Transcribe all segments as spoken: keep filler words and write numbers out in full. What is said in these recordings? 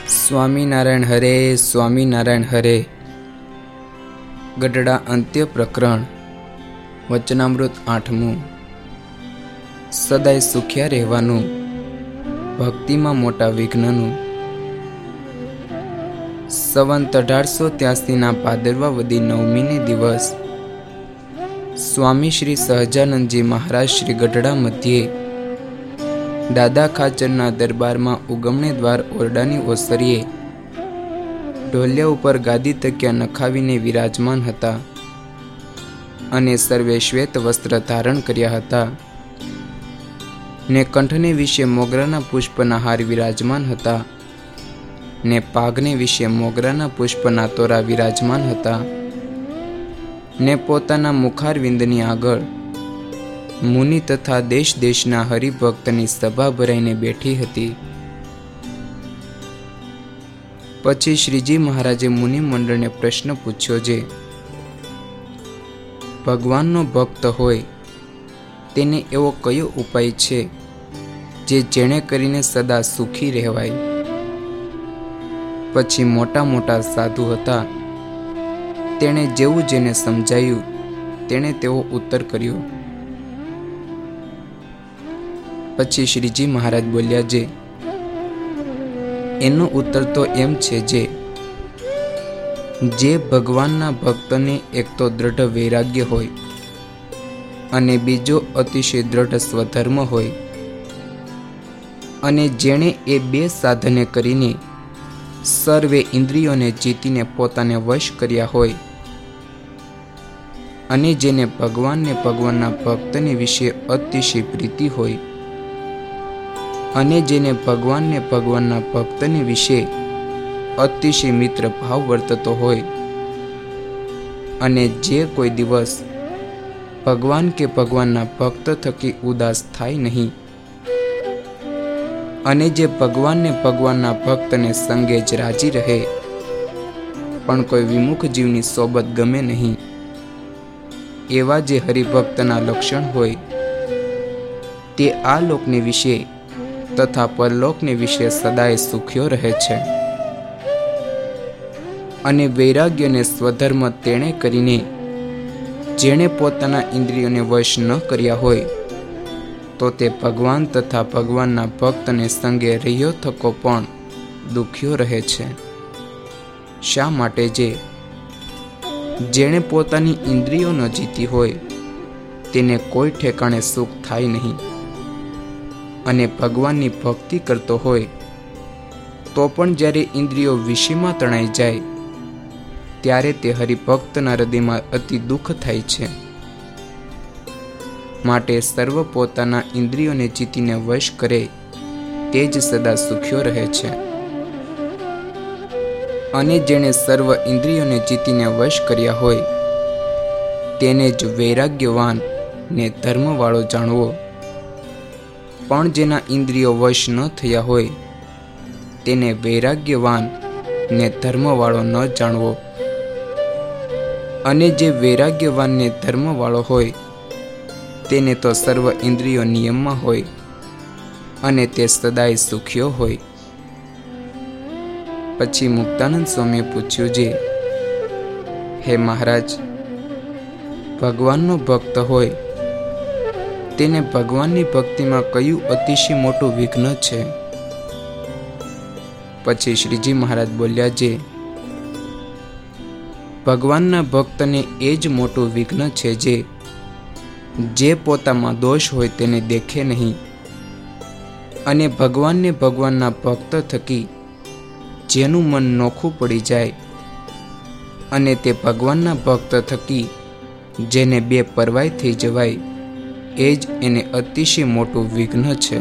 સ્વામિનારાયણ હરે સ્વામિનારાયણ હરે. ગઢડા અંત્ય પ્રકરણ વચનામૃત આઠમું. સદાય સુખ્યા રહેવાનું, ભક્તિમાં મોટા વિઘ્નનું. સંવંત અઢારસો ત્યાસીના ભાદરવા વદી નવમીને દિવસ સ્વામી શ્રી સહજાનંદજી મહારાજ શ્રી ગઢડા મધ્યે દાદા ખાચરના દરબારમાં ઉગમણે દ્વાર ઓરડાની ઓસરીએ ઢોલિયા ઉપર ગાદી તકિયા નખાવીને વિરાજમાન હતા અને સર્વે શ્વેત વસ્ત્ર ધારણ કર્યા હતા ને કંઠને વિશે મોગરાના પુષ્પના હાર વિરાજમાન હતા ને પાઘને વિશે મોગરાના પુષ્પના તોરા વિરાજમાન હતા ને પોતાના મુખારવિંદની આગળ મુનિ તથા દેશ દેશના હરિભક્તની સભા ભરાઈને બેઠી હતી. પછી શ્રીજી મહારાજે મુનિ મંડળને પ્રશ્ન પૂછ્યો, જે ભગવાનનો ભક્ત હોય તેને એવો કયો ઉપાય છે જે જેણે કરીને સદા સુખી રહેવાય? પછી મોટા મોટા સાધુ હતા, તેણે જેવું જેને સમજાયું તેણે તેવો ઉત્તર કર્યો. પછી શ્રીજી મહારાજ બોલ્યા, જે એનો ઉત્તર તો એમ છે જે જે ભગવાનના ભક્તને એક તો દ્રઢ વૈરાગ્ય હોય અને બીજો અતિશય દ્રઢ સ્વધર્મ હોય અને જેણે એ બે સાધને કરીને સર્વે ઇન્દ્રિયોને જીતીને પોતાને વશ કર્યા હોય અને જેને ભગવાનને ભગવાનના ભક્તને વિશે અતિશય પ્રીતિ હોય અને જેને ભગવાનને ભગવાનના ભક્તને વિશે અતિશય મિત્ર ભાવ વર્તતો હોય અને જે કોઈ દિવસ ભગવાન કે ભગવાનના ભક્ત થકી ઉદાસ થાય નહીં અને જે ભગવાનને ભગવાનના ભક્તને સંગે જ રાજી રહે પણ કોઈ વિમુખ જીવની સોબત ગમે નહીં, એવા જે હરિભક્તના લક્ષણ હોય તે આ લોકને વિશે તથા પરલોકને વિશે સદાય સુખ્યો રહે છે. અને વૈરાગ્યને સ્વધર્મ તેણે કરીને જેણે પોતાના ઇન્દ્રિયોને વશ ન કર્યા હોય તો તે ભગવાન તથા ભગવાનના ભક્તને સંગે રહ્યો થકો પણ દુખ્યો રહે છે. શા માટે? જે જેણે પોતાની ઇન્દ્રિયો ન જીતી હોય તેને કોઈ ઠેકાણે સુખ થાય નહીં અને ભગવાનની ભક્તિ કરતો હોય તો પણ જ્યારે ઇન્દ્રિયો વિષયમાં તણાઈ જાય ત્યારે તે હરિભક્તના હૃદયમાં અતિ દુઃખ થાય છે. માટે સર્વ પોતાના ઇન્દ્રિયોને જીતીને વશ કરે તે જ સદા સુખ્યો રહે છે. અને જેણે સર્વ ઇન્દ્રિયોને જીતીને વશ કર્યા હોય તેને જ વૈરાગ્યવાન ને ધર્મવાળો જાણવો, પણ જેના ઇન્દ્રિયો વશ ન થયા હોય તેને વૈરાગ્યવાન ને ધર્મવાળો ન જાણવો. અને જે વૈરાગ્યવાન ને ધર્મવાળો હોય તેને તો સર્વ ઇન્દ્રિયો નિયમમાં હોય અને તે સદાય સુખ્યો હોય. પછી મુક્તાનંદ સ્વામીએ પૂછ્યું, જે હે મહારાજ, ભગવાનનો ભક્ત હોય તેને ભગવાનની ભક્તિમાં કયું અતિશય મોટું વિઘ્ન છે? પછી શ્રીજી મહારાજ બોલ્યા, જે ભગવાનના ભક્તને એ જ મોટું વિઘ્ન છે જે જે પોતામાં દોષ હોય તેને દેખે નહીં અને ભગવાનને ભગવાનના ભક્ત થકી જેનું મન નોખું પડી જાય અને તે ભગવાનના ભક્ત થકી જેને બે પરવાય થઈ જવાય એ જ એને અતિશય મોટું વિઘ્ન છે.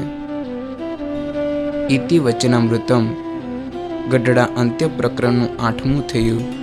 ઇતિ વચનામૃતમ. ગઢડા અંત્ય પ્રકરણનું આઠમું થયું.